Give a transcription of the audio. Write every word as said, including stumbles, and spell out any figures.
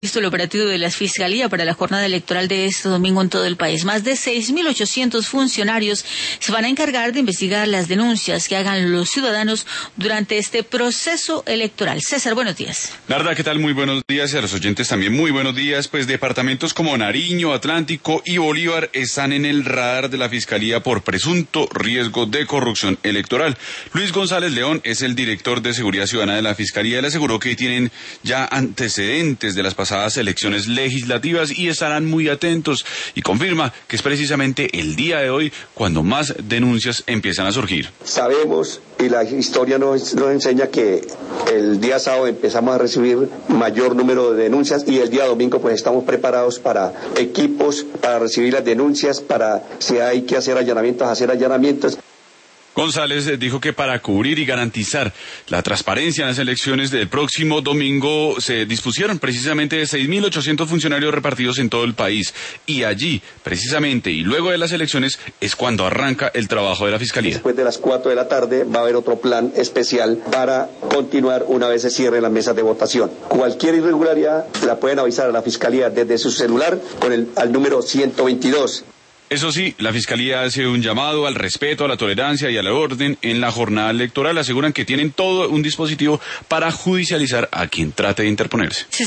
Visto el operativo de la Fiscalía para la jornada electoral de este domingo en todo el país. Más de seis mil ochocientos funcionarios se van a encargar de investigar las denuncias que hagan los ciudadanos durante este proceso electoral. César, buenos días. Narda, ¿qué tal? Muy buenos días y a los oyentes también muy buenos días. Pues departamentos como Nariño, Atlántico y Bolívar están en el radar de la Fiscalía por presunto riesgo de corrupción electoral. Luis González León es el director de Seguridad Ciudadana de la Fiscalía. Él aseguró que tienen ya antecedentes de las pasadas elecciones legislativas y estarán muy atentos, y confirma que es precisamente el día de hoy cuando más denuncias empiezan a surgir. Sabemos y la historia nos, nos enseña que el día sábado empezamos a recibir mayor número de denuncias y el día domingo pues estamos preparados para equipos, para recibir las denuncias, para si hay que hacer allanamientos, hacer allanamientos. González dijo que para cubrir y garantizar la transparencia en las elecciones del próximo domingo se dispusieron precisamente seis mil ochocientos funcionarios repartidos en todo el país, y allí, precisamente, y luego de las elecciones, es cuando arranca el trabajo de la Fiscalía. Después de las cuatro de la tarde va a haber otro plan especial para continuar una vez se cierren las mesas de votación. Cualquier irregularidad la pueden avisar a la Fiscalía desde su celular con el al número ciento veintidós. Eso sí, la Fiscalía hace un llamado al respeto, a la tolerancia y al orden en la jornada electoral. Aseguran que tienen todo un dispositivo para judicializar a quien trate de interponerse.